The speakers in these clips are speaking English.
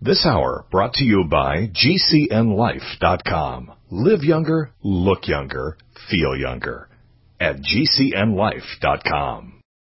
This hour brought to you by GCNLife.com. Live younger, look younger, feel younger. At GCNLife.com.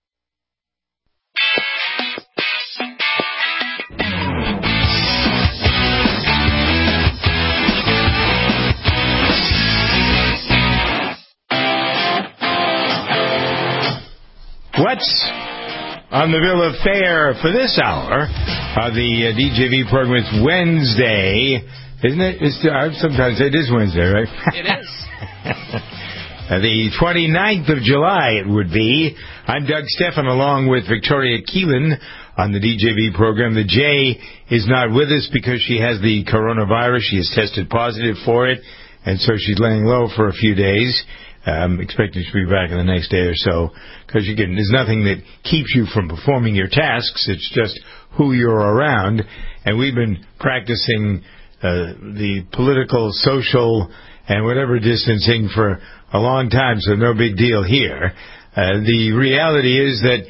What's on the bill of fare for this hour? The DJV program is Wednesday, isn't it? Sometimes it is Wednesday, right? It is. The 29th of July it would be. I'm Doug Stephan along with Victoria Keelan on the DJV program. The J is not with us because she has the coronavirus. She has tested positive for it, and so she's laying low for a few days. Expecting to be back in the next day or so, because there's nothing that keeps you from performing your tasks. It's just who you're around. And we've been practicing the political, social, and whatever distancing for a long time, so no big deal here. The reality is that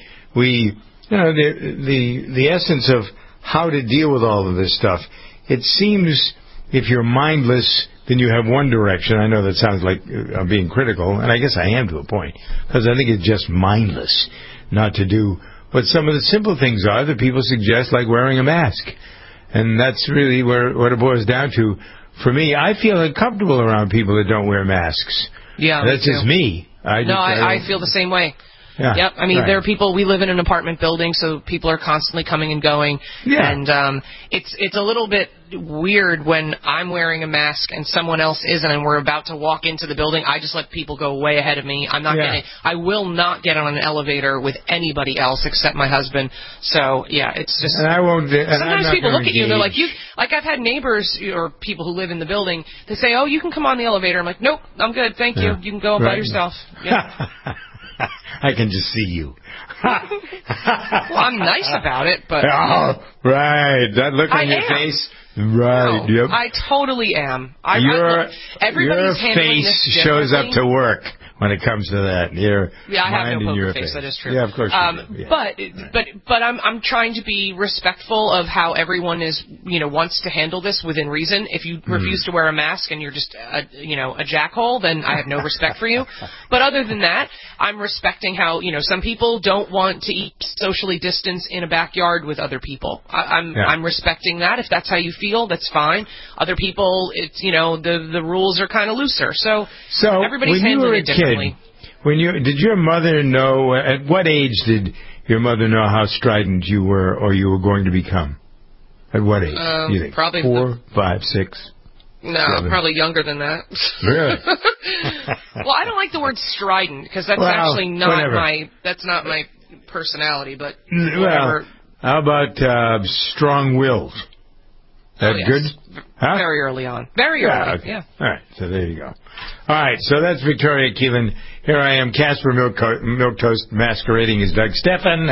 the essence of how to deal with all of this stuff, it seems if you're mindless, then you have one direction. I know that sounds like I'm being critical, and I guess I am to a point, because I think it's just mindless not to do what some of the simple things are that people suggest, like wearing a mask. And that's really what it boils down to. For me, I feel uncomfortable around people that don't wear masks. Yeah, that's just me. I feel the same way. Yeah, yep. I mean, right. There are people. We live in an apartment building, so people are constantly coming and going. Yeah. And it's a little bit weird when I'm wearing a mask and someone else isn't, and we're about to walk into the building. I just let people go way ahead of me. I will not get on an elevator with anybody else except my husband. So yeah, it's just. And I won't. Sometimes people look at you and they're like, I've had neighbors or people who live in the building. They say, "Oh, you can come on the elevator." I'm like, "Nope, I'm good, thank you. You can go by yourself." Yeah. I can just see you. Well, I'm nice about it, but... Oh, right. That look on your face. Right. No, yep. I totally am. Your handling face shows up to work when it comes to that. I have no poker face. That is true. Yeah, of course you do. Yeah. But I'm trying to be respectful of how everyone wants to handle this within reason. If you refuse to wear a mask and you're just a jackhole, then I have no respect for you. But other than that, I'm respecting how some people don't want to eat socially distanced in a backyard with other people. I'm respecting that. If that's how you feel, that's fine. Other people, it's the rules are kind of looser. So everybody's handling it differently. Did your mother know, at what age did your mother know how strident you were or you were going to become? At what age? Do you think? Probably 4, 5, 6? No, 7. Probably younger than that. Really? Well, I don't like the word strident because that's actually not my personality, but whatever. Well, how about strong-willed? That good? Huh? Very early on. Very early, okay. yeah. All right, so there you go. All right, so that's Victoria Keelan. Here I am, Casper Milquetoast, masquerading as Doug Stephan.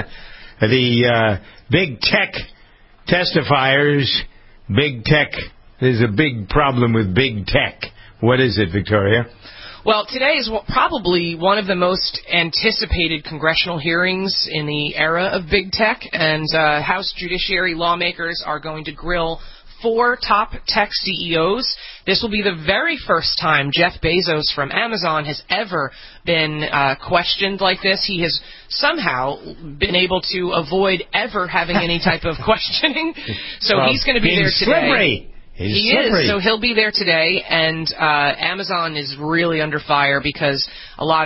The big tech testifiers, big tech, there's a big problem with big tech. What is it, Victoria? Well, today is probably one of the most anticipated congressional hearings in the era of big tech, and House Judiciary lawmakers are going to grill 4 top tech CEOs. This will be the very first time Jeff Bezos from Amazon has ever been questioned like this. He has somehow been able to avoid ever having any type of questioning. So he's going to be there today. Slippery. He is, so he'll be there today, and Amazon is really under fire because a lot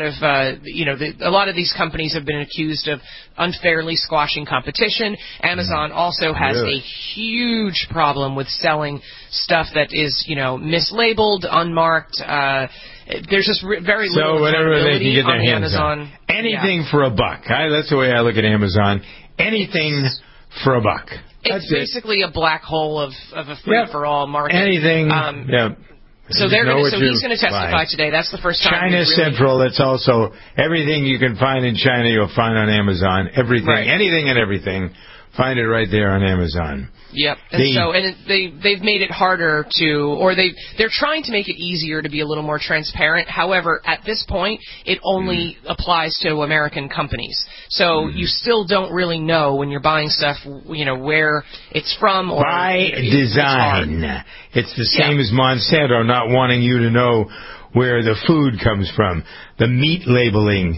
of these companies have been accused of unfairly squashing competition. Amazon also has a huge problem with selling stuff that is, mislabeled, unmarked. There's just very little accountability on the Amazon. Anything for a buck. That's the way I look at Amazon. Anything for a buck. It's basically a black hole of a free-for-all market. Anything. So he's going to testify today. That's the first time. China Central. That's also everything you can find in China. You'll find on Amazon. Everything, anything, and everything Find it right there on Amazon. Yep. And they've made it harder they're trying to make it easier to be a little more transparent. However, at this point, it only applies to American companies. So you still don't really know when you're buying stuff, where it's from. Or by design. It's the same as Monsanto not wanting you to know where the food comes from. The meat labeling,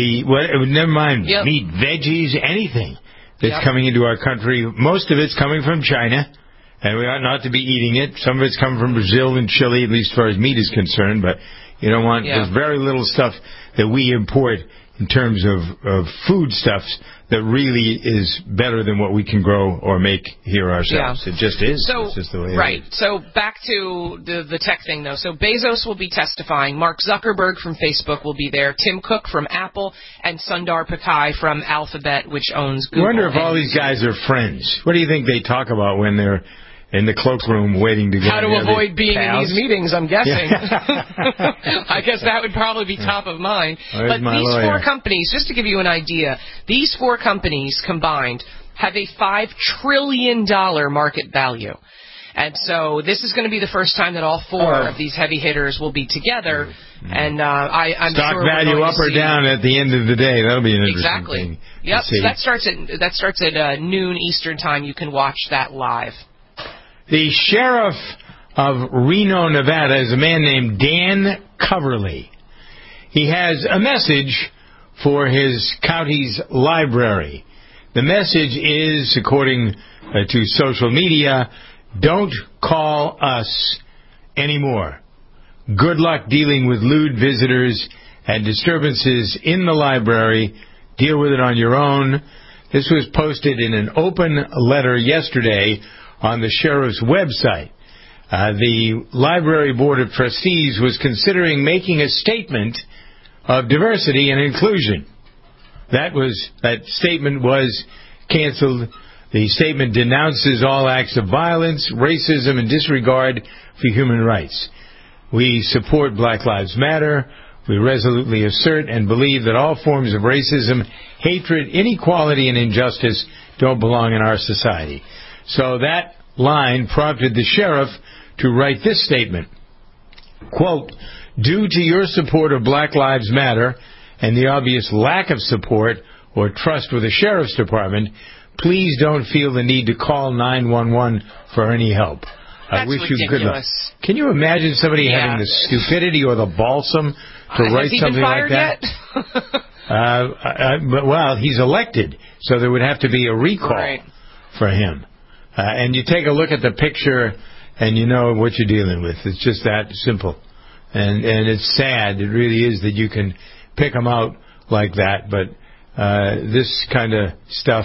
never mind meat, veggies, anything that's coming into our country. Most of it's coming from China, and we ought not to be eating it. Some of it's coming from Brazil and Chile, at least as far as meat is concerned, but you don't want, there's very little stuff that we import in terms of foodstuffs that really is better than what we can grow or make here ourselves. It just is. So, it's just the way it is. So back to the tech thing, though. So Bezos will be testifying. Mark Zuckerberg from Facebook will be there. Tim Cook from Apple. And Sundar Pichai from Alphabet, which owns Google. I wonder if all these guys are friends. What do you think they talk about when they're in the cloakroom waiting to go? How to avoid being in these meetings, I'm guessing. Yeah. I guess that would probably be top of mind. Where's but these four companies, just to give you an idea, these four companies combined have a $5 trillion market value. And so this is going to be the first time that all four of these heavy hitters will be together. And I'm stock sure value up or down at the end of the day. That'll be an interesting thing. Yep. So that starts at noon Eastern time. You can watch that live. The sheriff of Reno, Nevada, is a man named Dan Coverly. He has a message for his county's library. The message is, according to social media, don't call us anymore. Good luck dealing with lewd visitors and disturbances in the library. Deal with it on your own. This was posted in an open letter yesterday on the sheriff's website. The Library Board of Trustees was considering making a statement of diversity and inclusion. That statement was canceled. The statement denounces all acts of violence, racism, and disregard for human rights. We support Black Lives Matter. We resolutely assert and believe that all forms of racism, hatred, inequality, and injustice don't belong in our society. So that line prompted the sheriff to write this statement. Quote, due to your support of Black Lives Matter and the obvious lack of support or trust with the sheriff's department, please don't feel the need to call 911 for any help. I wish you good luck. Can you imagine somebody having the stupidity or the balsam to write something like that? Well, he's elected, so there would have to be a recall for him. And you take a look at the picture, and you know what you're dealing with. It's just that simple. And it's sad. It really is that you can pick them out like that. But this kind of stuff,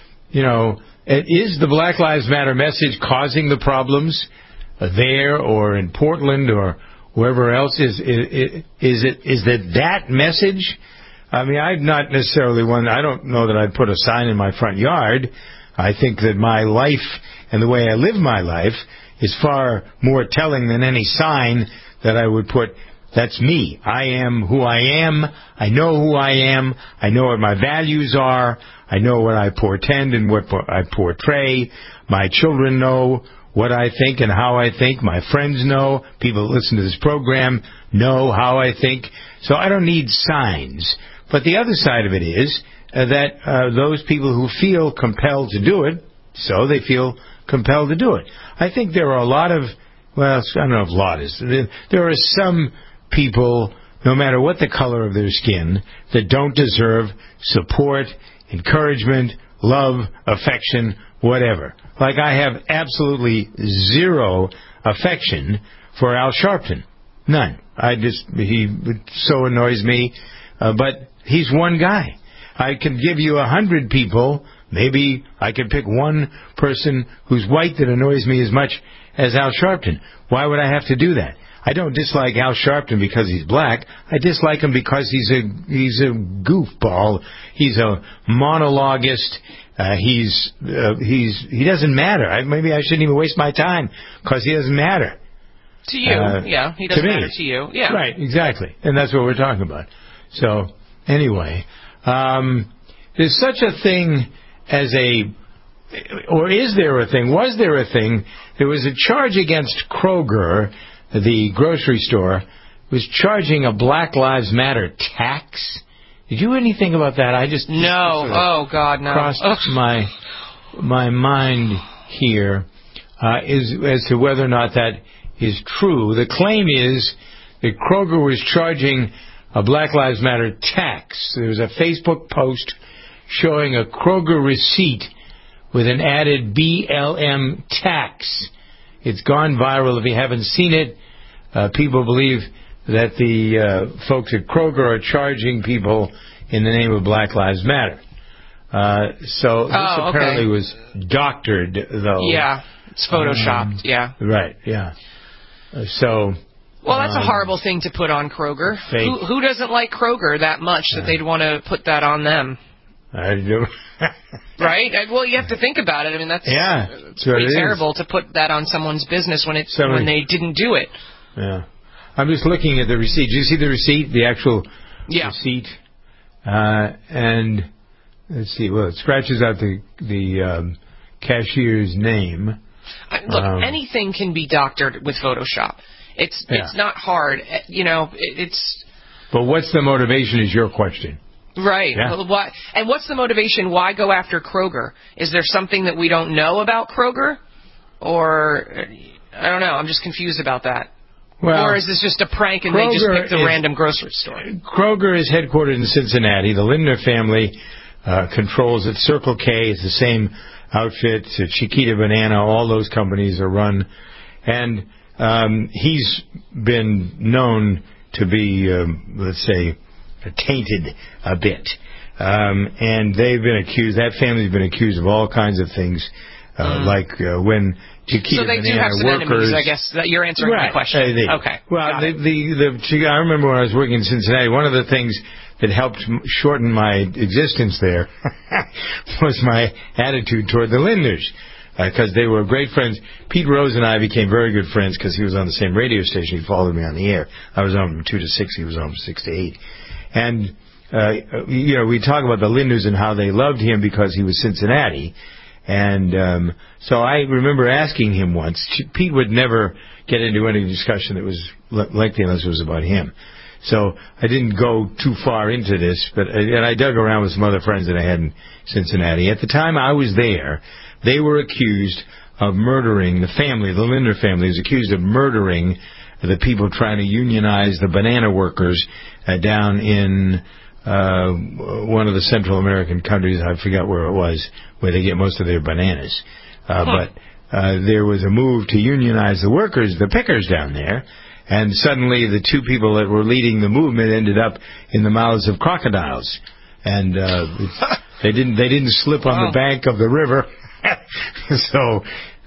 is the Black Lives Matter message causing the problems there or in Portland or wherever else? Is it that message? I mean, I'm not necessarily one. I don't know that I'd put a sign in my front yard. I think that my life and the way I live my life is far more telling than any sign that I would put. That's me. I am who I am. I know who I am. I know what my values are. I know what I portend and what I portray. My children know what I think and how I think. My friends know. People that listen to this program know how I think. So I don't need signs. But the other side of it is that those people who feel compelled to do it, so they feel compelled to do it. I think there are a lot of, well, I don't know if a lot is, there are some people, no matter what the color of their skin, that don't deserve support, encouragement, love, affection, whatever. Like I have absolutely zero affection for Al Sharpton. None. He so annoys me, but he's one guy. I can give you 100 people. Maybe I can pick one person who's white that annoys me as much as Al Sharpton. Why would I have to do that? I don't dislike Al Sharpton because he's black. I dislike him because he's a goofball. He's a monologuist. He doesn't matter. Maybe I shouldn't even waste my time because he doesn't matter. To you, yeah. He doesn't matter to you, yeah. Right, exactly. And that's what we're talking about. So, anyway, there's such a thing as a or is there a thing? Was there a thing? There was a charge against Kroger, the grocery store, was charging a Black Lives Matter tax. Did you hear anything about that? I just no. Oh God, no. Crossed my mind here is as to whether or not that is true. The claim is that Kroger was charging a Black Lives Matter tax. There was a Facebook post showing a Kroger receipt with an added BLM tax. It's gone viral. If you haven't seen it, people believe that the folks at Kroger are charging people in the name of Black Lives Matter. So this apparently was doctored, though. Yeah, it's photoshopped, yeah. Right, yeah. So... Well, that's a horrible thing to put on Kroger. Who doesn't like Kroger that much that they'd want to put that on them? I do. Right? Well, you have to think about it. I mean, that's pretty terrible to put that on someone's business when they didn't do it. Yeah. I'm just looking at the receipt. Do you see the receipt, the actual receipt? And let's see. Well, it scratches out the cashier's name. Look, anything can be doctored with Photoshop. It's not hard. You know, it's... But what's the motivation is your question. Right. Yeah. Well, and what's the motivation? Why go after Kroger? Is there something that we don't know about Kroger? Or, I don't know. I'm just confused about that. Well, or is this just a prank and Kroger they just picked a random grocery store? Kroger is headquartered in Cincinnati. The Lindner family controls it. Circle K is the same outfit. Chiquita Banana, all those companies are run. And he's been known to be, let's say, tainted a bit. And they've been accused, that family's been accused of all kinds of things, like when Chiquita Banana workers... So they do have some enemies, I guess, that you're answering my question. Okay. Well, I remember when I was working in Cincinnati, one of the things that helped shorten my existence there was my attitude toward the Lindners. Because they were great friends. Pete Rose and I became very good friends because he was on the same radio station. He followed me on the air. I was on from 2 to 6. He was on from 6 to 8. And, we talk about the Lindners and how they loved him because he was Cincinnati. And so I remember asking him once. Pete would never get into any discussion that was lengthy unless it was about him. So I didn't go too far into this, and I dug around with some other friends that I had in Cincinnati. At the time I was there, they were accused of murdering the Lindner family was accused of murdering the people trying to unionize the banana workers down in one of the Central American countries. I forgot where it was, where they get most of their bananas. But there was a move to unionize the workers, the pickers down there, and suddenly the two people that were leading the movement ended up in the mouths of crocodiles. And they didn't slip on the bank of the river. So,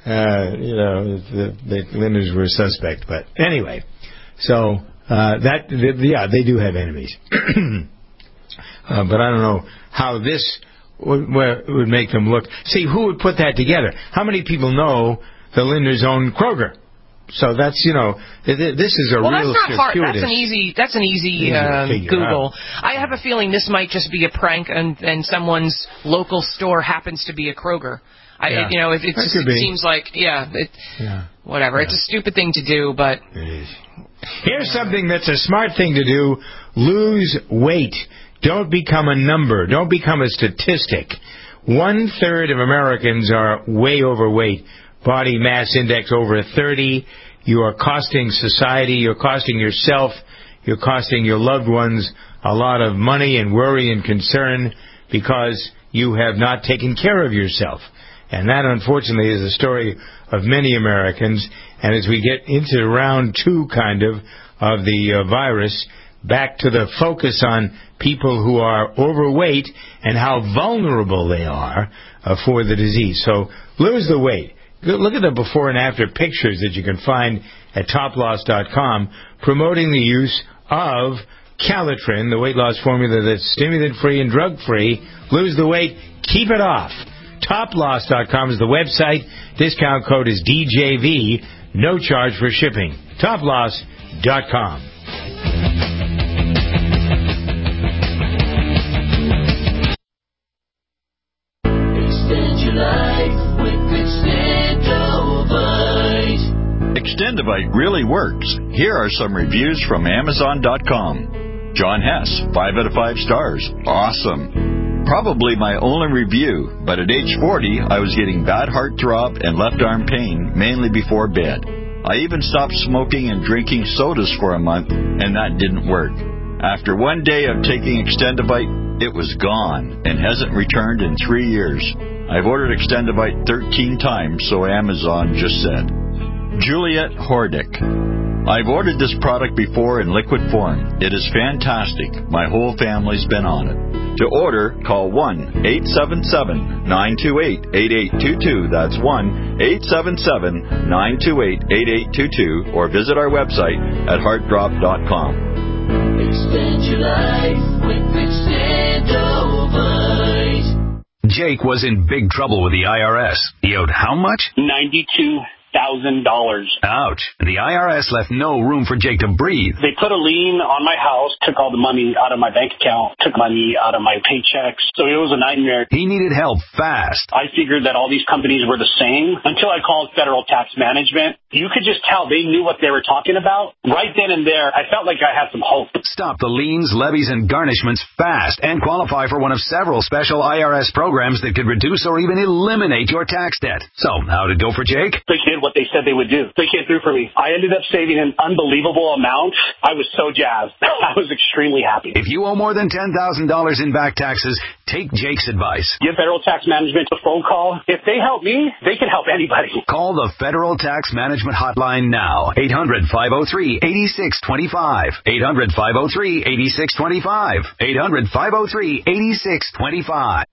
the Lindners were suspect. But anyway, so they do have enemies. But I don't know how this would make them look. See, who would put that together? How many people know the Lindners own Kroger? So that's, this is a real that's not hard. circuitous. That's an easy Google. I have a feeling this might just be a prank, and someone's local store happens to be a Kroger. It seems like, whatever. Yeah. It's a stupid thing to do, but... It is. Here's something that's a smart thing to do. Lose weight. Don't become a number. Don't become a statistic. 1/3 of Americans are way overweight. Body mass index over 30. You are costing society, you're costing yourself, you're costing your loved ones a lot of money and worry and concern because you have not taken care of yourself. And that, unfortunately, is the story of many Americans. And as we get into round 2, of the virus, back to the focus on people who are overweight and how vulnerable they are for the disease. So lose the weight. Look at the before and after pictures that you can find at toploss.com promoting the use of Calitrin, the weight loss formula that's stimulant-free and drug-free. Lose the weight. Keep it off. Toploss.com is the website. Discount code is DJV. No charge for shipping. Toploss.com. Extend your life. Extendivite really works. Here are some reviews from Amazon.com. John Hess, 5 out of 5 stars. Awesome. Probably my only review, but at age 40, I was getting bad heart throb and left arm pain, mainly before bed. I even stopped smoking and drinking sodas for a month, and that didn't work. After one day of taking Extendivite, it was gone and hasn't returned in 3 years. I've ordered Extendivite 13 times, so Amazon just said. Juliet Hordick. I've ordered this product before in liquid form. It is fantastic. My whole family's been on it. To order, call 1-877-928-8822. That's 1-877-928-8822. Or visit our website at heartdrop.com. Extend your life with Extendivite. Jake was in big trouble with the IRS. He owed how much? $92,000. Ouch. The IRS left no room for Jake to breathe. They put a lien on my house, took all the money out of my bank account, took money out of my paychecks. So it was a nightmare. He needed help fast. I figured that all these companies were the same until I called Federal Tax Management. You could just tell they knew what they were talking about. Right then and there, I felt like I had some hope. Stop the liens, levies, and garnishments fast and qualify for one of several special IRS programs that could reduce or even eliminate your tax debt. So, how'd it go for Jake? They did what they said they would do. They came through for me. I ended up saving an unbelievable amount. I was so jazzed. I was extremely happy. If you owe more than $10,000 in back taxes, take Jake's advice. Give Federal Tax Management a phone call. If they help me, they can help anybody. Call the Federal Tax Management Hotline now. 800-503-8625. 800-503-8625. 800-503-8625.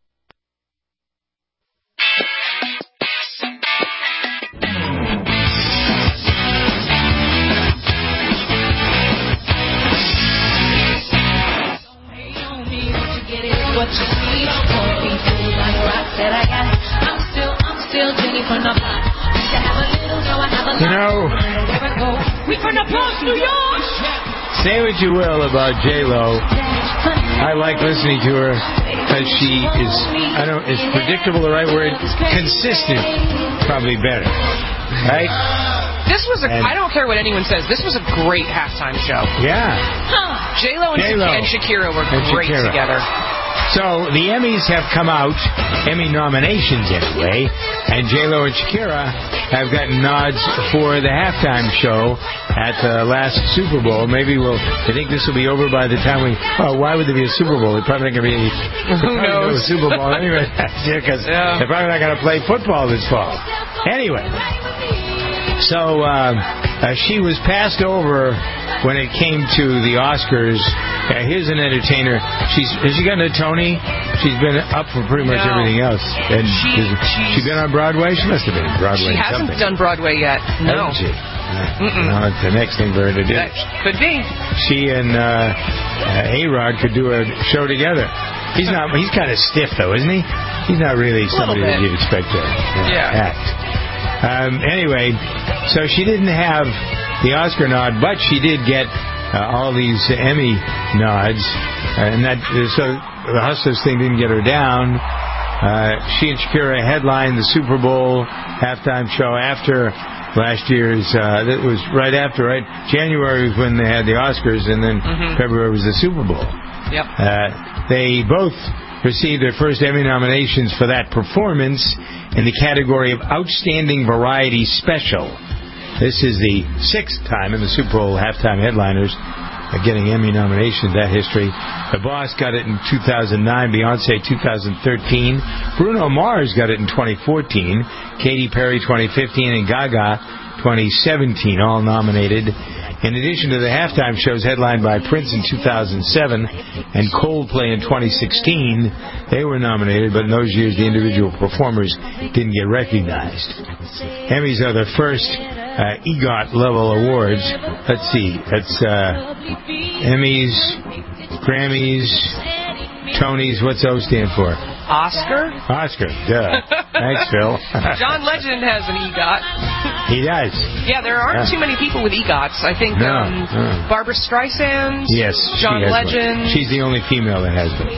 What you see, won't be fooled by the rocks that I got. I'm still Jenny from the block. Used to have a little, now I have a lot. You know, we from the Bronx, New York. say what you will about J-Lo. I like listening to her because she is, is predictable the right word? Consistent, probably better. Right? This was I don't care what anyone says, this was a great halftime show. Yeah. J-Lo and Shakira were great together. So the Emmys have come out, Emmy nominations anyway, and J-Lo and Shakira have gotten nods for the halftime show at the last Super Bowl. Maybe I think this will be over by the time why would there be a Super Bowl? They're probably not going to be a Super Bowl anyway next year because they're probably not going to play football this fall. Anyway. So she was passed over when it came to the Oscars. Here's an entertainer. Has she gotten a Tony? She's been up for pretty much everything else. And she been on Broadway? She must have been on Broadway. She hasn't done Broadway yet. No. Hasn't she? No, it's the next thing for her to do. That could be. She and A-Rod could do a show together. He's kind of stiff though, isn't he? He's not really somebody that you'd expect to act. Anyway, so she didn't have the Oscar nod, but she did get all these Emmy nods, and so the Hustlers thing didn't get her down. She and Shakira headlined the Super Bowl halftime show after last year's. That was right after, right? January was when they had the Oscars, and then February was the Super Bowl. Yep. They both received their first Emmy nominations for that performance in the category of Outstanding Variety Special. This is the 6th time in the Super Bowl halftime headliners getting Emmy nominations, that history. The Boss got it in 2009, Beyonce 2013, Bruno Mars got it in 2014, Katy Perry 2015, and Gaga 2017, all nominated. In addition to the halftime shows headlined by Prince in 2007 and Coldplay in 2016, they were nominated, but in those years the individual performers didn't get recognized. Emmys are the first EGOT-level awards. Let's see. That's Emmys, Grammys, Tonys. What's O stand for? Oscar, duh. Thanks, Phil. John Legend has an EGOT. He does. Yeah, there aren't too many people with EGOTs. I think Barbara Streisand, yes, John Legend. One. She's the only female that has them.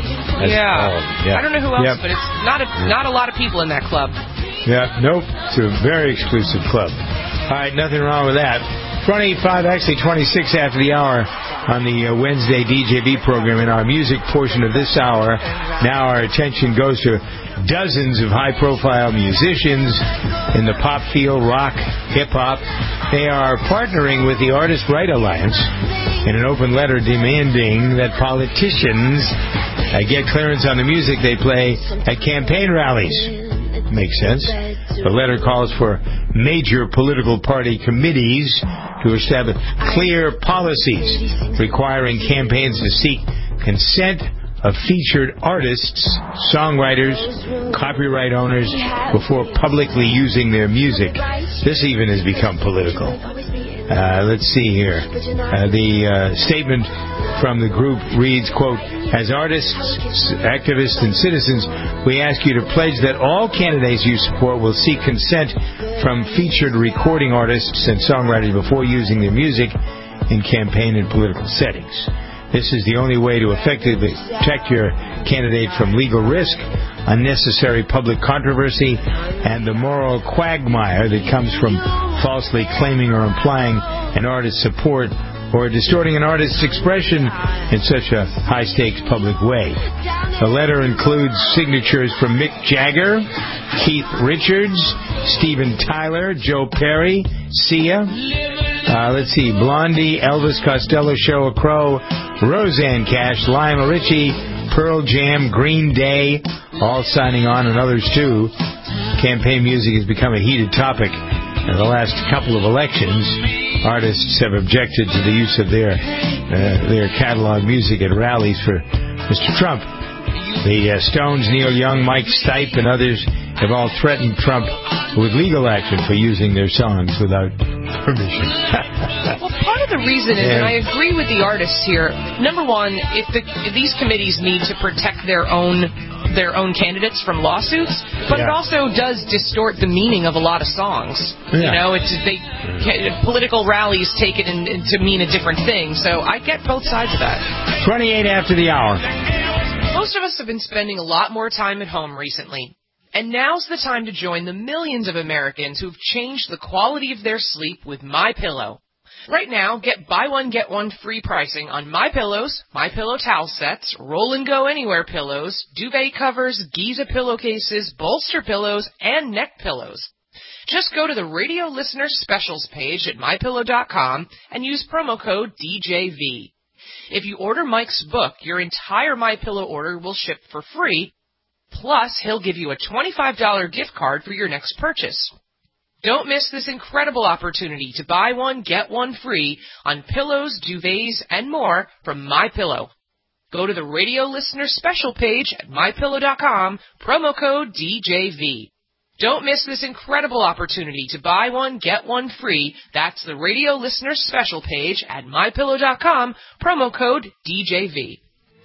I don't know who else, but it's not a lot of people in that club. Yeah, nope. It's a very exclusive club. right, nothing wrong with that. 25, actually 26 after the hour on the Wednesday DJB program. In our music portion of this hour, now our attention goes to dozens of high-profile musicians in the pop field, rock, hip-hop. They are partnering with the Artist Right Alliance in an open letter demanding that politicians get clearance on the music they play at campaign rallies. Makes sense. The letter calls for major political party committees to establish clear policies requiring campaigns to seek consent of featured artists, songwriters, copyright owners before publicly using their music. This even has become political. Let's see here. The statement from the group reads, quote, "As artists, activists, and citizens, we ask you to pledge that all candidates you support will seek consent from featured recording artists and songwriters before using their music in campaign and political settings. This is the only way to effectively protect your candidate from legal risk, unnecessary public controversy, and the moral quagmire that comes from falsely claiming or implying an artist's support or distorting an artist's expression in such a high-stakes public way." The letter includes signatures from Mick Jagger, Keith Richards, Steven Tyler, Joe Perry, Sia, Blondie, Elvis Costello, Sheryl Crow, Roseanne Cash, Lionel Richie, Pearl Jam, Green Day, all signing on, and others too. Campaign music has become a heated topic in the last couple of elections. Artists have objected to the use of their catalog music at rallies for Mr. Trump. The Stones, Neil Young, Mike Stipe, and others have all threatened Trump with legal action for using their songs without permission. Well, part of the reason is, and I agree with the artists here, number one, if these committees need to protect their own candidates from lawsuits, but it also does distort the meaning of a lot of songs. You know, political rallies take it to mean a different thing, so I get both sides of that. 28 after the hour. Most of us have been spending a lot more time at home recently, and now's the time to join the millions of Americans who've changed the quality of their sleep with MyPillow. Right now, get buy one, get one free pricing on MyPillows, MyPillow towel sets, Roll and Go Anywhere pillows, duvet covers, Giza pillowcases, bolster pillows, and neck pillows. Just go to the radio listener specials page at MyPillow.com and use promo code DJV. If you order Mike's book, your entire MyPillow order will ship for free, plus he'll give you a $25 gift card for your next purchase. Don't miss this incredible opportunity to buy one, get one free on pillows, duvets, and more from MyPillow. Go to the radio listener special page at MyPillow.com, promo code DJV. Don't miss this incredible opportunity to buy one, get one free. That's the radio listener special page at MyPillow.com, promo code DJV.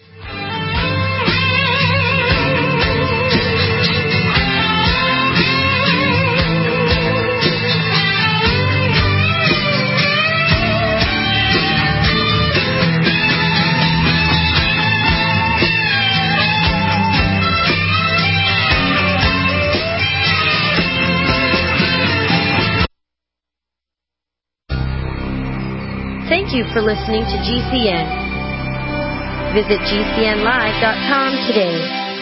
Thank you for listening to GCN. Visit GCNlive.com today.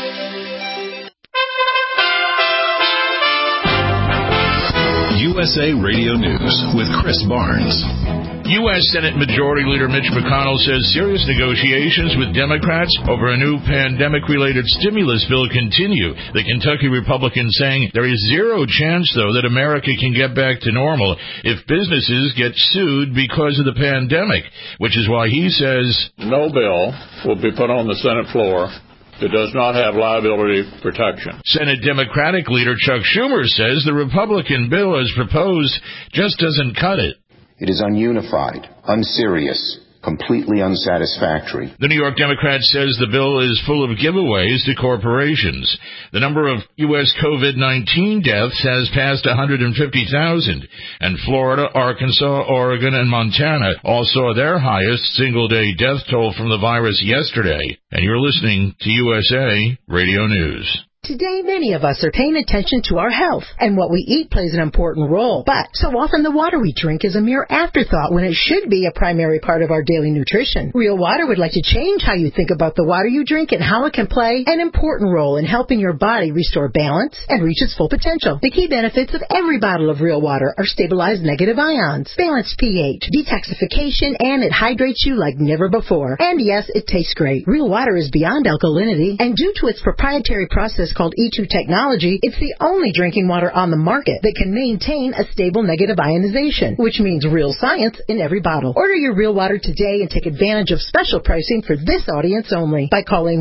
USA Radio News with Chris Barnes. U.S. Senate Majority Leader Mitch McConnell says serious negotiations with Democrats over a new pandemic-related stimulus bill continue. The Kentucky Republican saying there is zero chance, though, that America can get back to normal if businesses get sued because of the pandemic, which is why he says no bill will be put on the Senate floor that does not have liability protection. Senate Democratic leader Chuck Schumer says the Republican bill as proposed just doesn't cut it. It is ununified, unserious, completely unsatisfactory. The New York Democrat says the bill is full of giveaways to corporations. The number of U.S. COVID-19 deaths has passed 150,000, and Florida, Arkansas, Oregon, and Montana all saw their highest single-day death toll from the virus yesterday. And you're listening to USA Radio News. Today, many of us are paying attention to our health, and what we eat plays an important role. But so often the water we drink is a mere afterthought when it should be a primary part of our daily nutrition. Real Water would like to change how you think about the water you drink and how it can play an important role in helping your body restore balance and reach its full potential. The key benefits of every bottle of Real Water are stabilized negative ions, balanced pH, detoxification, and it hydrates you like never before. And yes, it tastes great. Real Water is beyond alkalinity, and due to its proprietary process called E2 technology, it's the only drinking water on the market that can maintain a stable negative ionization, which means real science in every bottle. Order your Real Water today and take advantage of special pricing for this audience only by calling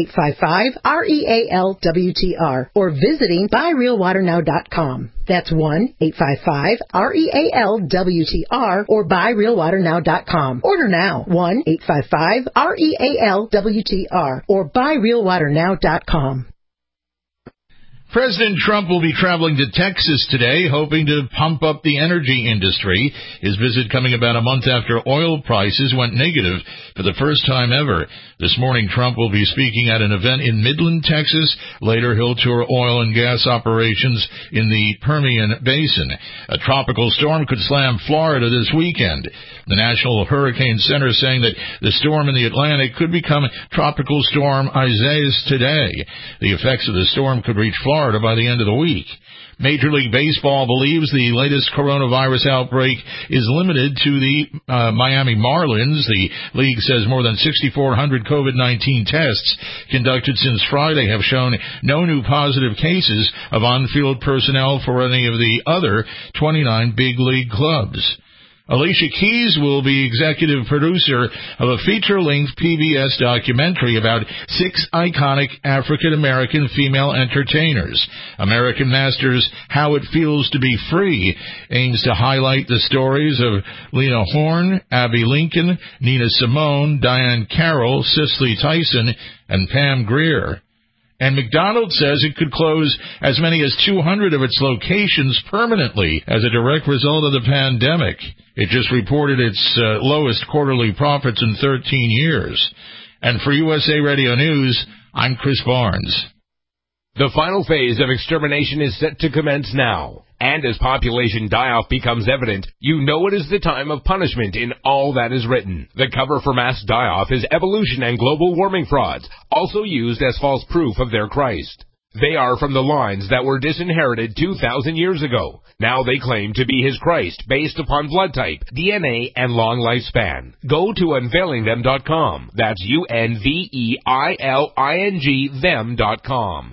1-855-REALWTR or visiting buyrealwaternow.com. That's 1-855-REALWTR or buyrealwaternow.com. Order now, 1-855-REALWTR or buyrealwaternow.com. President Trump will be traveling to Texas today, hoping to pump up the energy industry. His visit coming about a month after oil prices went negative for the first time ever. This morning, Trump will be speaking at an event in Midland, Texas. Later, he'll tour oil and gas operations in the Permian Basin. A tropical storm could slam Florida this weekend. The National Hurricane Center saying that the storm in the Atlantic could become Tropical Storm Isaias today. The effects of the storm could reach Florida by the end of the week. Major League Baseball believes the latest coronavirus outbreak is limited to the Miami Marlins. The league says more than 6,400 COVID-19 tests conducted since Friday have shown no new positive cases of on-field personnel for any of the other 29 big league clubs. Alicia Keys will be executive producer of a feature-length PBS documentary about 6 iconic African-American female entertainers. American Masters, How It Feels to Be Free, aims to highlight the stories of Lena Horne, Abby Lincoln, Nina Simone, Diane Carroll, Cicely Tyson, and Pam Grier. And McDonald's says it could close as many as 200 of its locations permanently as a direct result of the pandemic. It just reported its lowest quarterly profits in 13 years. And for USA Radio News, I'm Chris Barnes. The final phase of extermination is set to commence now. And as population die-off becomes evident, you know it is the time of punishment in all that is written. The cover for mass die-off is evolution and global warming frauds, also used as false proof of their Christ. They are from the lines that were disinherited 2,000 years ago. Now they claim to be his Christ based upon blood type, DNA, and long lifespan. Go to unveilingthem.com. That's UNVEILING them.com.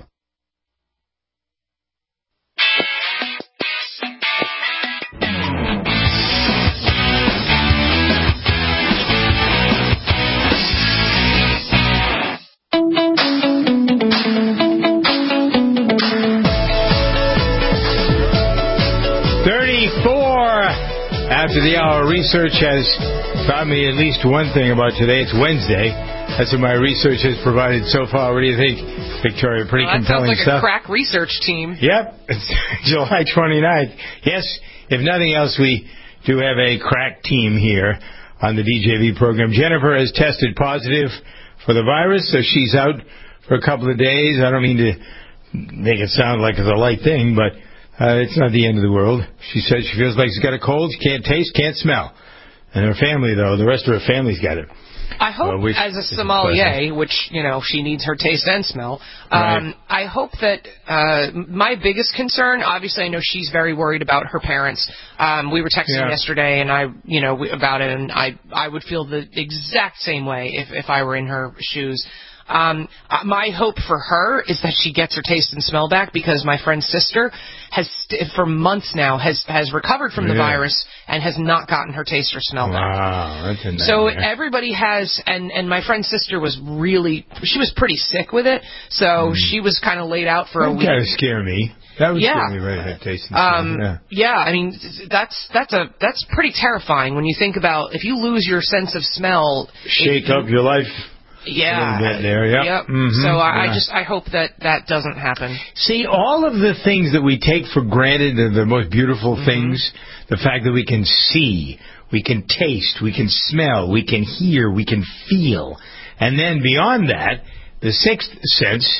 After the hour, research has found me at least one thing about today. It's Wednesday. That's what my research has provided so far. What do you think, Victoria? Pretty compelling stuff. That sounds like a crack research team. Yep. It's July 29th. Yes, if nothing else, we do have a crack team here on the DJV program. Jennifer has tested positive for the virus, so she's out for a couple of days. I don't mean to make it sound like it's a light thing, but it's not the end of the world. She says she feels like she's got a cold. She can't taste, can't smell. And her family, though, the rest of her family's got it. I hope, as a sommelier, which, you know, she needs her taste and smell, right. I hope that my biggest concern, obviously I know she's very worried about her parents. We were texting yesterday and about it, and I would feel the exact same way if I were in her shoes. My hope for her is that she gets her taste and smell back, because my friend's sister has, for months now, has recovered from the virus and has not gotten her taste or smell back. Wow, that's a nightmare. So everybody has, and my friend's sister was she was pretty sick with it, so she was kind of laid out for a week. That would scare me. That would scare me, right? That taste and smell. Yeah, I mean, that's pretty terrifying when you think about if you lose your sense of smell. Shake up your life. Yeah. A little bit there, yep. Mm-hmm. So I hope that doesn't happen. See, all of the things that we take for granted are the most beautiful things. The fact that we can see, we can taste, we can smell, we can hear, we can feel. And then beyond that, the sixth sense,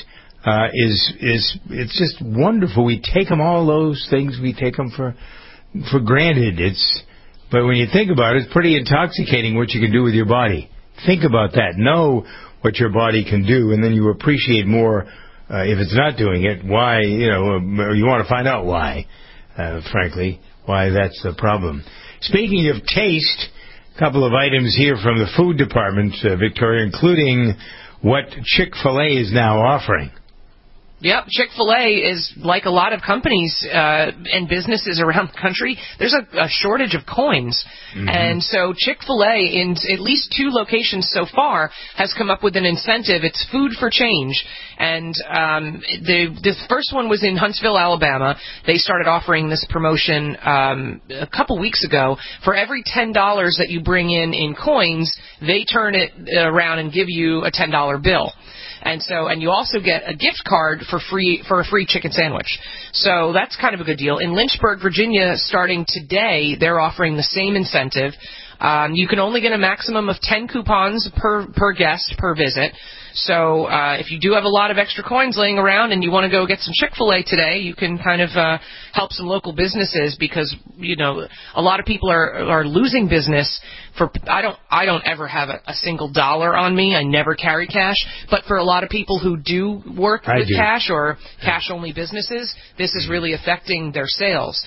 it's just wonderful. We take them, all those things, we take them for granted. But when you think about it, it's pretty intoxicating what you can do with your body. Think about that. Know what your body can do, and then you appreciate more if it's not doing it. Why, or you want to find out why, frankly, why that's the problem. Speaking of taste, a couple of items here from the food department, Victoria, including what Chick-fil-A is now offering. Yep, Chick-fil-A is like a lot of companies and businesses around the country. There's a shortage of coins. Mm-hmm. And so Chick-fil-A, in at least 2 locations so far, has come up with an incentive. It's Food for Change. And the first one was in Huntsville, Alabama. They started offering this promotion a couple weeks ago. For every $10 that you bring in coins, they turn it around and give you a $10 bill. And you also get a gift card for a free chicken sandwich. So that's kind of a good deal. In Lynchburg, Virginia, starting today, they're offering the same incentive. You can only get a maximum of 10 coupons per guest per visit. So if you do have a lot of extra coins laying around and you want to go get some Chick-fil-A today, you can kind of help some local businesses because, a lot of people are losing business. I don't ever have a single dollar on me. I never carry cash. But for a lot of people who do work with cash or cash-only businesses, this is really affecting their sales.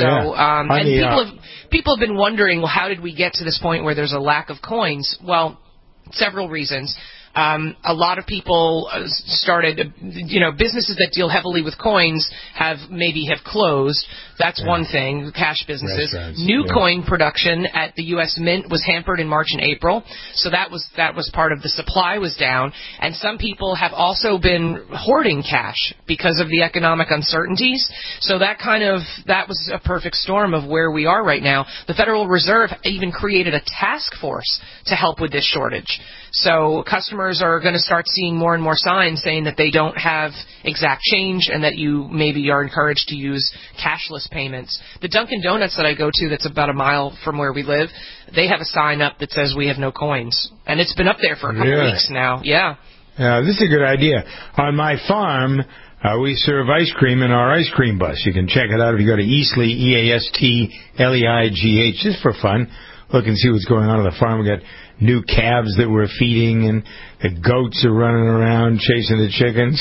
People have been wondering, well, how did we get to this point where there's a lack of coins? Well, several reasons. A lot of people started, businesses that deal heavily with coins have closed. That's one thing, cash businesses. New coin production at the U.S. Mint was hampered in March and April, so that was part of the supply was down. And some people have also been hoarding cash because of the economic uncertainties. So that was a perfect storm of where we are right now. The Federal Reserve even created a task force to help with this shortage. So customers are going to start seeing more and more signs saying that they don't have exact change and that you maybe are encouraged to use cashless payments. The Dunkin' Donuts that I go to that's about a mile from where we live, they have a sign up that says we have no coins. And it's been up there for a couple weeks now. Yeah. This is a good idea. On my farm, we serve ice cream in our ice cream bus. You can check it out if you go to Eastleigh, EASTLEIGH, just for fun. Look and see what's going on the farm. We got new calves that we're feeding, and the goats are running around chasing the chickens.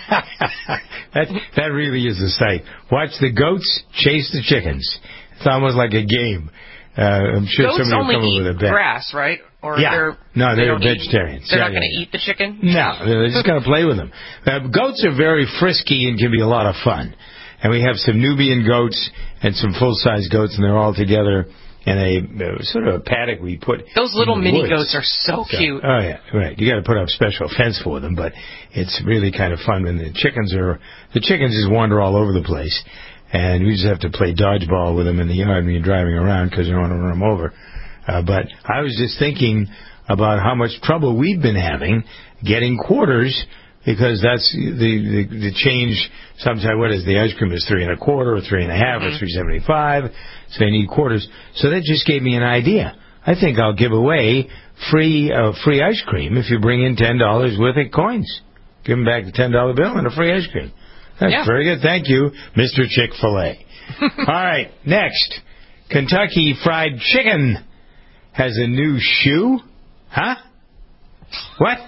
That really is a sight. Watch the goats chase the chickens. It's almost like a game. I'm sure goats somebody will come up with a bet. Grass, right? Or they're vegetarians. They're not going to eat the chicken? No, they're just going to play with them. Goats are very frisky and can be a lot of fun. And we have some Nubian goats and some full-size goats, and they're all together in a sort of a paddock we put. Those little mini goats are so cute. Oh yeah, right. You got to put up special fence for them, but it's really kind of fun when the chickens just wander all over the place, and we just have to play dodgeball with them in the yard when you're driving around because you don't want to run them over. But I was just thinking about how much trouble we've been having getting quarters. Because that's the change. Sometimes what is the ice cream is 3 1/4 or 3 1/2 or $3.75. So you need quarters. So that just gave me an idea. I think I'll give away free ice cream if you bring in $10 worth of coins. Give them back the $10 bill and a free ice cream. That's very good. Thank you, Mr. Chick-fil-A. All right, next, Kentucky Fried Chicken has a new shoe. Huh? What?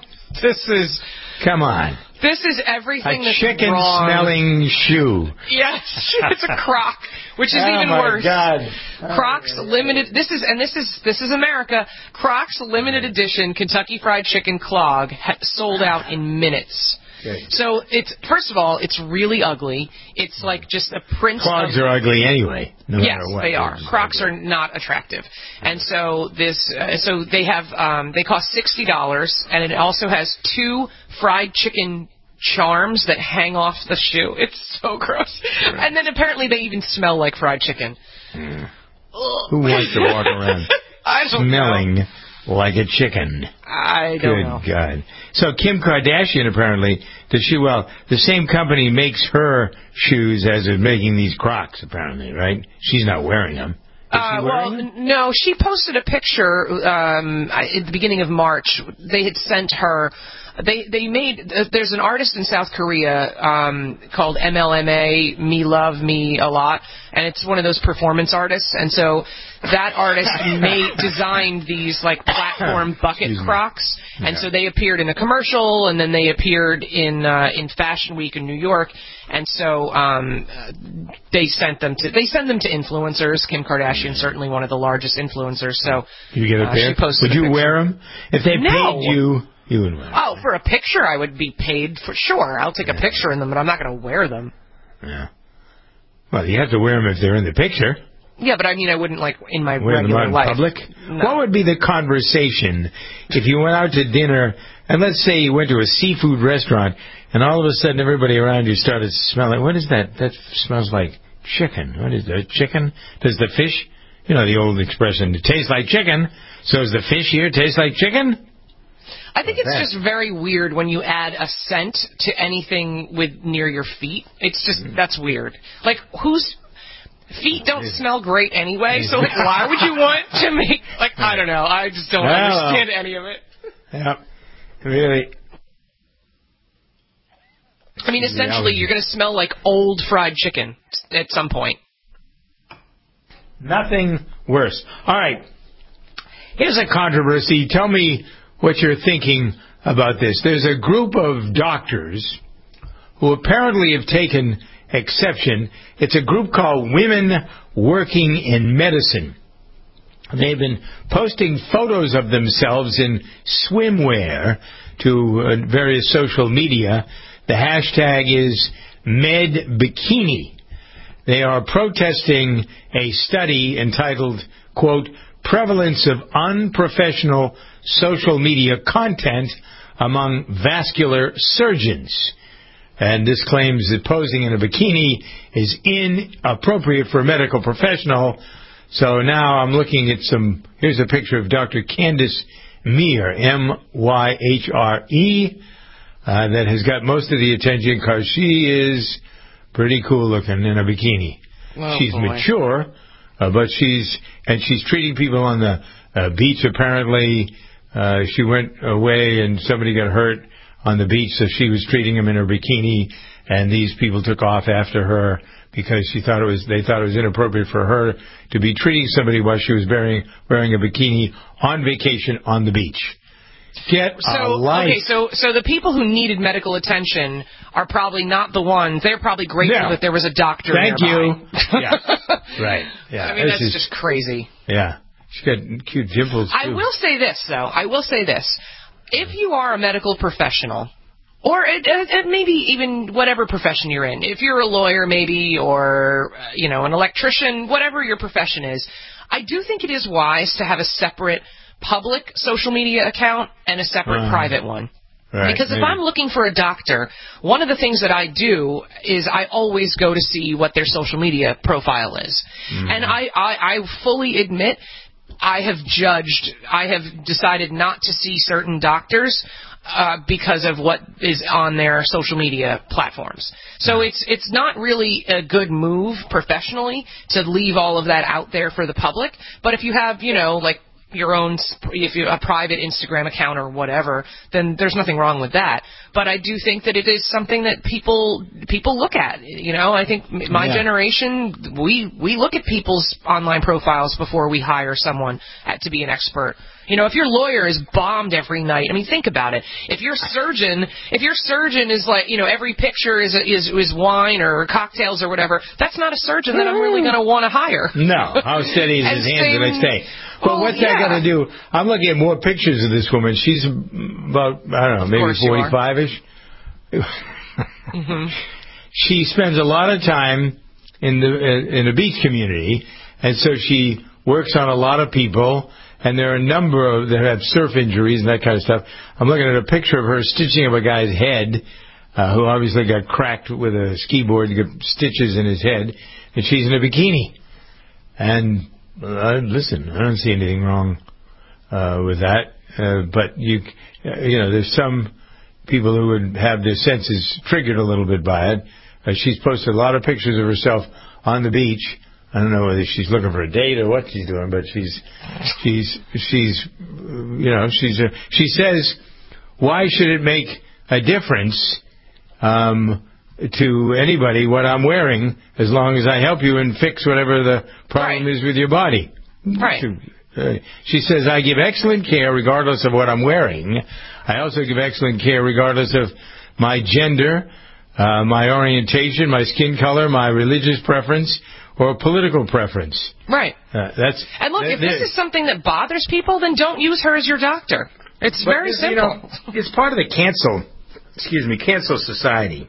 Come on. This is everything that's wrong. A chicken-smelling shoe. Yes, it's a Croc, which is even worse. Oh, my God. Crocs limited. This is America. Crocs limited edition Kentucky Fried Chicken clog sold out in minutes. Okay. So first of all, it's really ugly. It's like just a print. Clogs are ugly anyway. No matter what. They are. Crocs are not attractive, and so they have they cost $60, and it also has 2 fried chicken charms that hang off the shoe. It's so gross, and then apparently they even smell like fried chicken. Who wants to walk around smelling like a chicken? I don't know. Good God. So Kim Kardashian apparently, the same company makes her shoes as is making these Crocs apparently, right? She's not wearing them. No, she posted a picture at the beginning of March. They had sent her They made, there's an artist in South Korea called MLMA, Me Love Me A Lot, and it's one of those performance artists. And so that artist designed these like platform bucket Crocs, and so they appeared in a commercial, and then they appeared in Fashion Week in New York. And so they send them to influencers. Kim Kardashian, certainly one of the largest influencers. So you get a pair? Would you wear them if they paid you? You would wear them. Oh, for a picture, I would be paid for sure. I'll take a picture in them, but I'm not going to wear them. Yeah. Well, you have to wear them if they're in the picture. Yeah, but I mean, I wouldn't like in my wear regular them out life. In public? No. What would be the conversation if you went out to dinner and let's say you went to a seafood restaurant and all of a sudden everybody around you started smelling? What is that? That smells like chicken. What is that? Chicken? Does the fish? You know the old expression, it tastes like chicken. So does the fish here taste like chicken? I think it's just very weird when you add a scent to anything near your feet. It's just, that's weird. Like, whose feet don't smell great anyway, so like, why would you want to make, like, I don't know. I just don't understand any of it. Yeah, really. I mean, essentially, you're going to smell like old fried chicken at some point. Nothing worse. All right. Here's a controversy. Tell me what you're thinking about this. There's a group of doctors who apparently have taken exception. It's a group called Women Working in Medicine. They've been posting photos of themselves in swimwear to various social media. The hashtag is MedBikini. They are protesting a study entitled, quote, Prevalence of Unprofessional Social Media Content Among Vascular Surgeons. And this claims that posing in a bikini is inappropriate for a medical professional. So now I'm looking at here's a picture of Dr. Candace Myhre, M-Y-H-R-E, that has got most of the attention because she is pretty cool looking in a bikini. Oh, she's boy. mature, but she's treating people on the beach apparently. She went away and somebody got hurt on the beach, so she was treating him in her bikini, and these people took off after her because they thought it was inappropriate for her to be treating somebody while she was wearing a bikini on vacation on the beach. Get a life. Okay, so the people who needed medical attention are probably not the ones. They're probably grateful that there was a doctor Thank nearby. you. Yeah. Right. Yeah. I mean, that's just crazy. Yeah. She's got cute dimples, too. I will say this, though. If you are a medical professional, or maybe even whatever profession you're in, if you're a lawyer maybe, or, an electrician, whatever your profession is, I do think it is wise to have a separate public social media account and a separate private one. Right, because if I'm looking for a doctor, one of the things that I do is I always go to see what their social media profile is. Mm-hmm. And I fully admit I have decided not to see certain doctors because of what is on their social media platforms. So it's not really a good move professionally to leave all of that out there for the public. But if you have, your own, if you a private Instagram account or whatever, then there's nothing wrong with that. But I do think that it is something that people look at. I think my generation, we look at people's online profiles before we hire someone to be an expert. If your lawyer is bombed every night, I mean, think about it. If your surgeon is like, every picture is wine or cocktails or whatever, that's not a surgeon that I'm really going to want to hire. No. How steady is his hands the next day? Well, what's that going to do? I'm looking at more pictures of this woman. She's about, I don't know, maybe 45-ish. Mm-hmm. She spends a lot of time in the beach community, and so she works on a lot of people. And there are a number that have surf injuries and that kind of stuff. I'm looking at a picture of her stitching up a guy's head, who obviously got cracked with a ski board and got stitches in his head, and she's in a bikini. And listen, I don't see anything wrong with that. But there's some people who would have their senses triggered a little bit by it. She's posted a lot of pictures of herself on the beach. I don't know whether she's looking for a date or what she's doing, but she says, why should it make a difference to anybody what I'm wearing as long as I help you and fix whatever the problem is with your body? Right. She says, I give excellent care regardless of what I'm wearing. I also give excellent care regardless of my gender, my orientation, my skin color, my religious preference, or political preference. Right. And look, if this is something that bothers people, then don't use her as your doctor. It's very simple. It's part of the cancel society.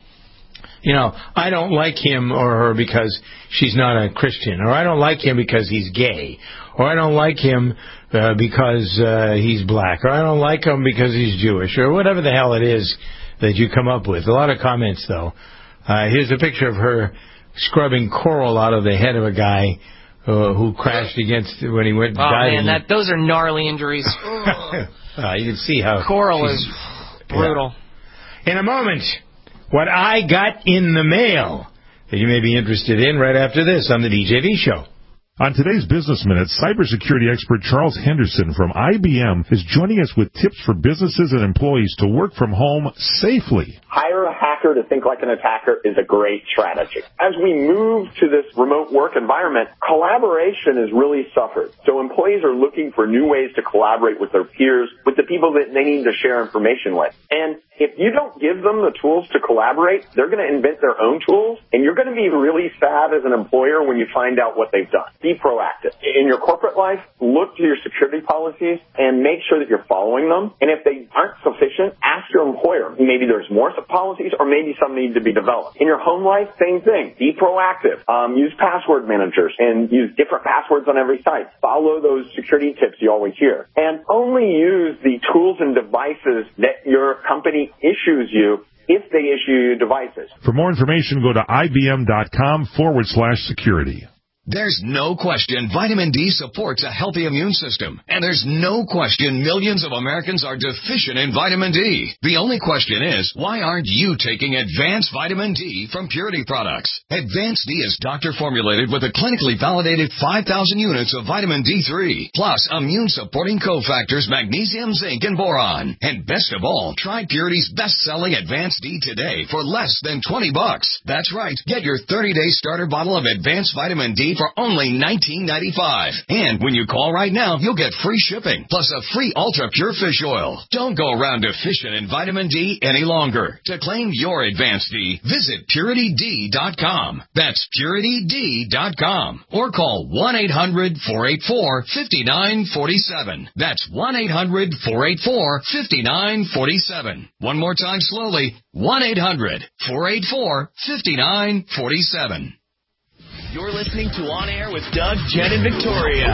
I don't like him or her because she's not a Christian, or I don't like him because he's gay, or I don't like him because he's black, or I don't like him because he's Jewish, or whatever the hell it is that you come up with. A lot of comments, though. Here's a picture of her scrubbing coral out of the head of a guy who crashed against when he went diving. Oh, man, those are gnarly injuries. You can see how coral is brutal. Yeah. In a moment, what I got in the mail that you may be interested in right after this on the DJV Show. On today's Business Minute, cybersecurity expert Charles Henderson from IBM is joining us with tips for businesses and employees to work from home safely. Hire a hacker to think like an attacker is a great strategy. As we move to this remote work environment, collaboration has really suffered. So employees are looking for new ways to collaborate with their peers, with the people that they need to share information with. And if you don't give them the tools to collaborate, they're going to invent their own tools, and you're going to be really sad as an employer when you find out what they've done. Be proactive. In your corporate life, look to your security policies and make sure that you're following them. And if they aren't sufficient, ask your employer. Maybe there's more policies, or maybe some need to be developed. In your home life, same thing. Be proactive. Use password managers and use different passwords on every site. Follow those security tips you always hear. And only use the tools and devices that your company issues you if they issue you devices. For more information, go to ibm.com/security. There's no question vitamin D supports a healthy immune system. And there's no question millions of Americans are deficient in vitamin D. The only question is, why aren't you taking Advanced Vitamin D from Purity Products? Advanced D is doctor-formulated with a clinically validated 5,000 units of vitamin D3, plus immune-supporting cofactors magnesium, zinc, and boron. And best of all, try Purity's best-selling Advanced D today for less than $20. That's right. Get your 30-day starter bottle of Advanced Vitamin D for only $19.95. And when you call right now, you'll get free shipping, plus a free Ultra Pure Fish Oil. Don't go around deficient in vitamin D any longer. To claim your Advanced D, visit PurityD.com. That's PurityD.com. Or call 1-800-484-5947. That's 1-800-484-5947. One more time slowly, 1-800-484-5947. You're listening to On Air with Doug, Jen, and Victoria.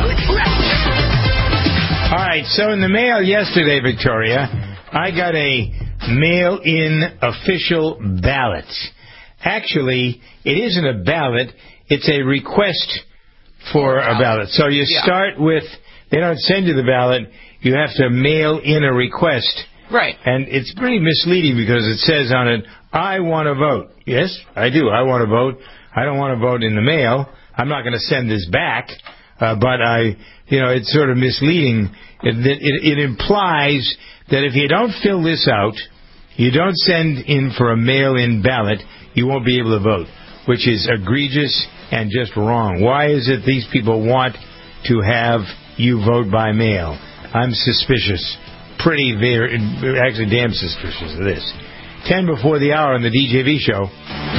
All right, so in the mail yesterday, Victoria, I got a mail-in official ballot. Actually, it isn't a ballot. It's a request for a ballot. So you start with, they don't send you the ballot. You have to mail in a request. Right. And it's pretty misleading because it says on it, I want to vote. Yes, I do. I want to vote. I don't want to vote in the mail. I'm not going to send this back, but it's sort of misleading. It implies that if you don't fill this out, you don't send in for a mail-in ballot, you won't be able to vote, which is egregious and just wrong. Why is it these people want to have you vote by mail? I'm suspicious. Actually damn suspicious of this. 10 before the hour on the DJV Show.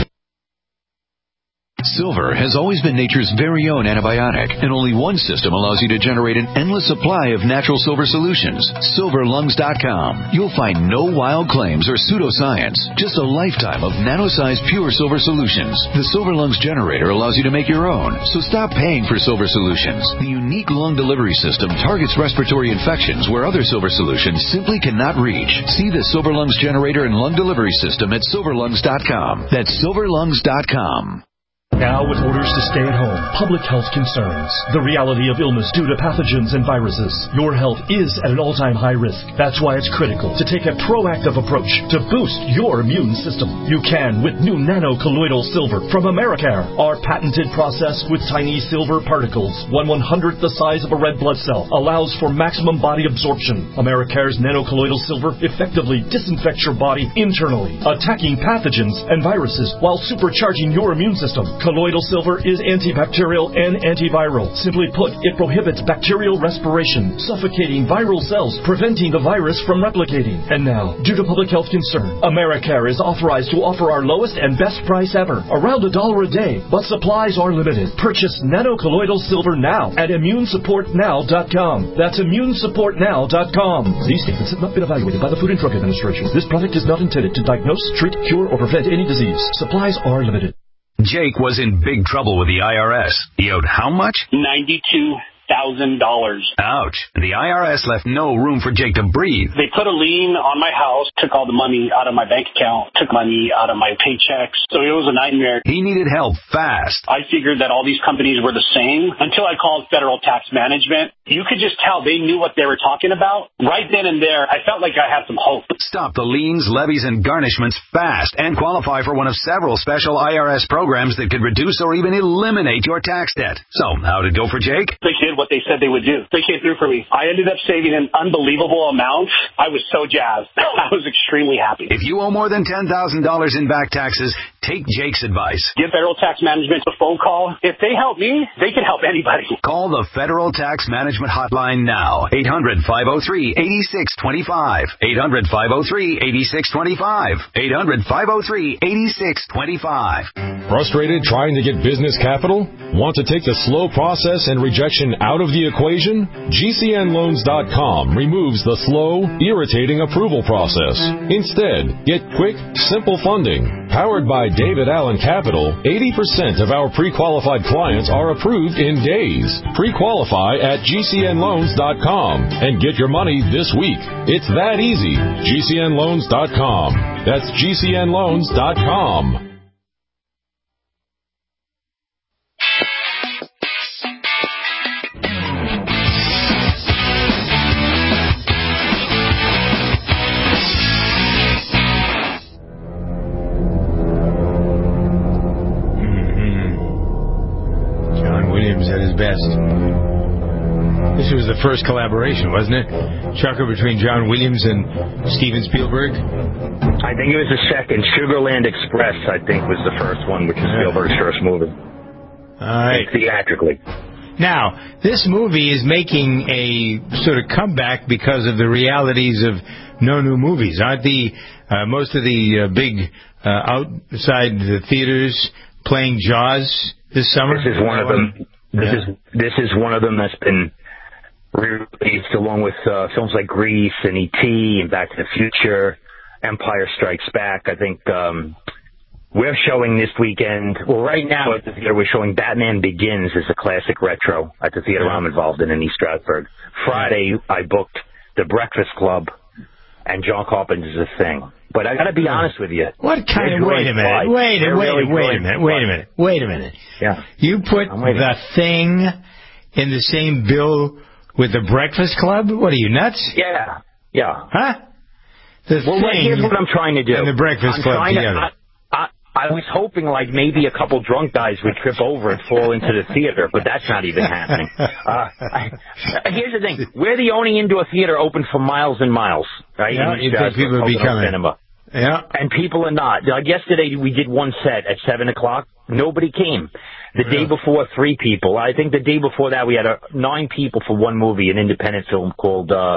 Silver has always been nature's very own antibiotic, and only one system allows you to generate an endless supply of natural silver solutions. SilverLungs.com. You'll find no wild claims or pseudoscience, just a lifetime of nano-sized pure silver solutions. The Silver Lungs generator allows you to make your own, so stop paying for silver solutions. The unique lung delivery system targets respiratory infections where other silver solutions simply cannot reach. See the Silver Lungs generator and lung delivery system at SilverLungs.com. That's SilverLungs.com. Now with orders to stay at home, public health concerns, the reality of illness due to pathogens and viruses, your health is at an all-time high risk. That's why it's critical to take a proactive approach to boost your immune system. You can with new nano-colloidal silver from Americare. Our patented process with tiny silver particles, 1/100th the size of a red blood cell, allows for maximum body absorption. Americare's nano-colloidal silver effectively disinfects your body internally, attacking pathogens and viruses while supercharging your immune system. Colloidal silver is antibacterial and antiviral. Simply put, it prohibits bacterial respiration, suffocating viral cells, preventing the virus from replicating. And now, due to public health concern, Americare is authorized to offer our lowest and best price ever, around $1 a day, but supplies are limited. Purchase nano-colloidal silver now at immunesupportnow.com. That's immunesupportnow.com. These statements have not been evaluated by the Food and Drug Administration. This product is not intended to diagnose, treat, cure, or prevent any disease. Supplies are limited. Jake was in big trouble with the IRS. He owed how much? $92,000. Ouch. The IRS left no room for Jake to breathe. They put a lien on my house, took all the money out of my bank account, took money out of my paychecks. So it was a nightmare. He needed help fast. I figured that all these companies were the same until I called Federal Tax Management. You could just tell they knew what they were talking about. Right then and there, I felt like I had some hope. Stop the liens, levies, and garnishments fast and qualify for one of several special IRS programs that could reduce or even eliminate your tax debt. So, how'd it go for Jake? They did what they said they would do. They came through for me. I ended up saving an unbelievable amount. I was so jazzed. I was extremely happy. If you owe more than $10,000 in back taxes, take Jake's advice. Give Federal Tax Management a phone call. If they help me, they can help anybody. Call the Federal Tax Management Hotline now. 800-503-8625. 800-503-8625. 800-503-8625. Frustrated trying to get business capital? Want to take the slow process and rejection out of the equation? GCNloans.com removes the slow, irritating approval process. Instead, get quick, simple funding. Powered by David Allen Capital, 80% of our pre-qualified clients are approved in days. Pre-qualify at GCNloans.com and get your money this week. It's that easy. GCNloans.com. That's GCNloans.com. At his best. This was the first collaboration, wasn't it, Chucker, between John Williams and Steven Spielberg? I think it was the second. Sugarland Express, I think, was the first one, which is Spielberg's first movie. All right. Theatrically. Now, this movie is making a sort of comeback because of the realities of no new movies. Aren't most of the big outside the theaters playing Jaws this summer? This is one of them. This is one of them that's been released along with films like Grease and E.T. and Back to the Future, Empire Strikes Back. I think we're showing this weekend. Well, right now at the theater we're showing Batman Begins as a classic retro at the theater I'm involved in East Stratford. Friday I booked The Breakfast Club and John Carpenter's The Thing. But I got to be honest with you. What kind of... Wait a minute. Yeah. You put The Thing in the same bill with The Breakfast Club? What are you, nuts? Yeah. Huh? The Thing... Here's what I'm trying to do. And The Breakfast Club together. I was hoping like maybe a couple drunk guys would trip over and fall into the theater, but that's not even happening. Here's the thing. We're the only indoor theater open for miles and miles. Right? Yeah, you think people would be coming. Cinema. Yeah. And people are not. Like yesterday we did one set at 7 o'clock. Nobody came. The day before, 3 people. I think the day before that we had 9 people for one movie, an independent film called, I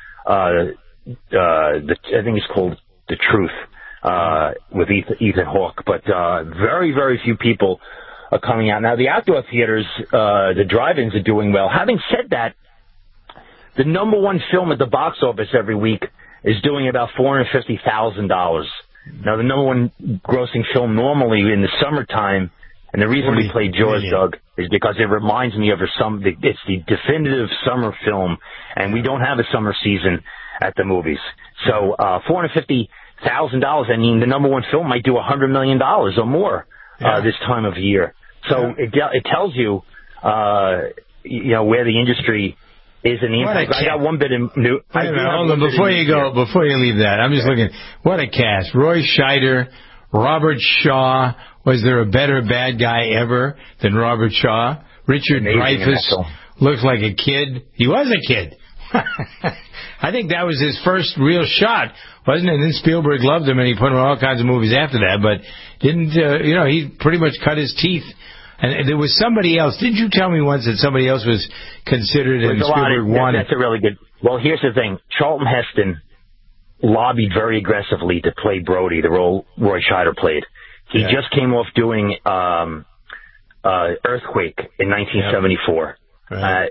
think it's called The Truth. With Ethan Hawke, but very, very few people are coming out. Now, the outdoor theaters, the drive-ins are doing well. Having said that, the number one film at the box office every week is doing about $450,000. Now, the number one grossing film normally in the summertime, and the reason we play Jaws, Doug, is because it reminds me of it's the definitive summer film, and we don't have a summer season at the movies. So, $450,000. I mean, the number one film might do $100 million or more this time of year. So it tells you, where the industry is in the impact. I got one bit of new. Hold on, before you leave that, I'm just looking. What a cast! Roy Scheider, Robert Shaw. Was there a better bad guy ever than Robert Shaw? Richard Dreyfuss looks like a kid. He was a kid. I think that was his first real shot, wasn't it? And then Spielberg loved him, and he put him in all kinds of movies after that. But didn't he pretty much cut his teeth? And there was somebody else. Didn't you tell me once that somebody else was considered and Spielberg wanted? That's a really good. Well, here's the thing. Charlton Heston lobbied very aggressively to play Brody, the role Roy Scheider played. He just came off doing Earthquake in 1974. Right.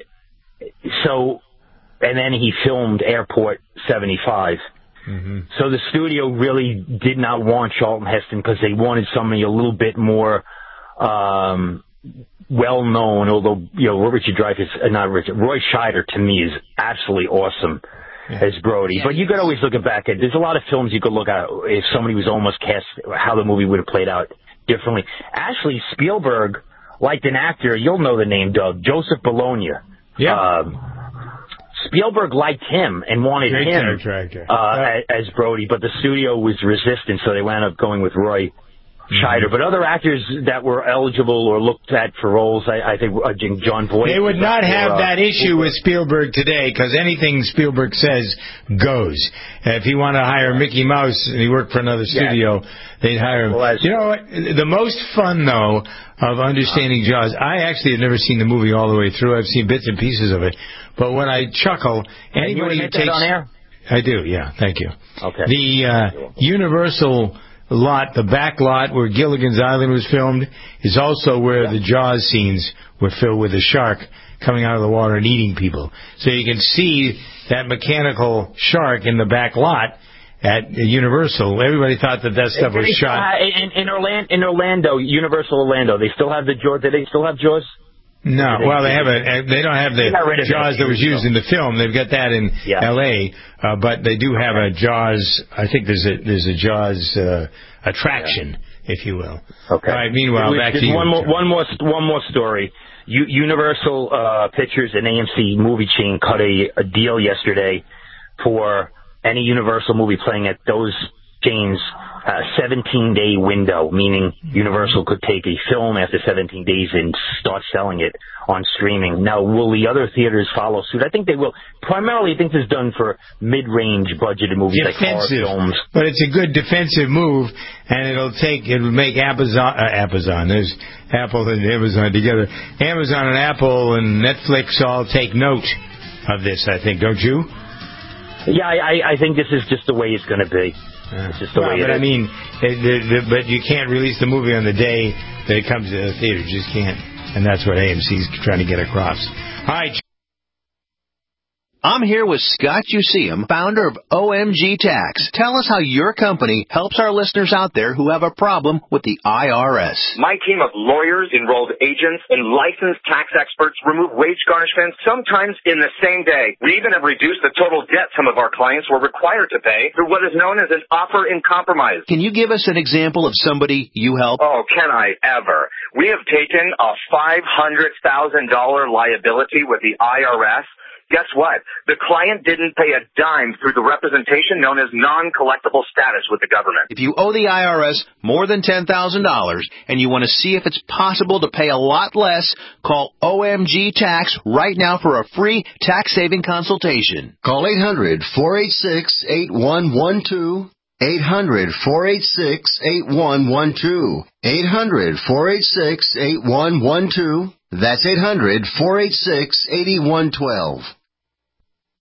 And then he filmed Airport 75. Mm-hmm. So the studio really did not want Charlton Heston because they wanted somebody a little bit more well-known, although, Richard Dreyfuss, Roy Scheider to me is absolutely awesome as Brody. But you could always look back at, there's a lot of films you could look at if somebody was almost cast, how the movie would have played out differently. Actually, Spielberg liked an actor, you'll know the name, Doug, Joseph Bologna. Yeah. Spielberg liked him and wanted him as Brody, but the studio was resistant, so they wound up going with Roy Scheider. But other actors that were eligible or looked at for roles, I think John Voight. They would not have that issue with Spielberg today, because anything Spielberg says goes. If he wanted to hire Mickey Mouse and he worked for another studio, they'd hire him. Well, you know what? The most fun, though, of understanding Jaws, I actually have never seen the movie all the way through. I've seen bits and pieces of it. But when I chuckle, anybody who takes... on air? I do, yeah. Thank you. Okay. The Universal lot, the back lot where Gilligan's Island was filmed, is also where the Jaws scenes were filled with a shark coming out of the water and eating people. So you can see that mechanical shark in the back lot at Universal. Everybody thought that stuff was shot. In Orlando, Universal Orlando, they still have the Jaws. Do they still have Jaws? No, well, they don't have the Jaws that was used in the film. They've got that in L.A., but they do have a Jaws. I think there's a Jaws attraction, if you will. Okay. All right. Meanwhile, back to you. One more story. Universal Pictures and AMC movie chain cut a deal yesterday for any Universal movie playing at those chains. 17-day window, meaning Universal could take a film after 17 days and start selling it on streaming. Now, will the other theaters follow suit? I think they will. Primarily, I think this is done for mid-range budgeted movies like horror films. But it's a good defensive move, and it'll make Amazon. There's Apple and Amazon together. Amazon and Apple and Netflix all take note of this, I think, don't you? Yeah, I think this is just the way it's going to be. It's just the way it is. I mean, but you can't release the movie on the day that it comes to the theater. You just can't. And that's what AMC's trying to get across. All right. I'm here with Scott Useum, founder of OMG Tax. Tell us how your company helps our listeners out there who have a problem with the IRS. My team of lawyers, enrolled agents, and licensed tax experts remove wage garnishments sometimes in the same day. We even have reduced the total debt some of our clients were required to pay through what is known as an offer in compromise. Can you give us an example of somebody you help? Oh, can I ever? We have taken a $500,000 liability with the IRS. Guess what? The client didn't pay a dime through the representation known as non-collectible status with the government. If you owe the IRS more than $10,000 and you want to see if it's possible to pay a lot less, call OMG Tax right now for a free tax-saving consultation. Call 800-486-8112. 800-486-8112. 800-486-8112. That's 800-486-8112.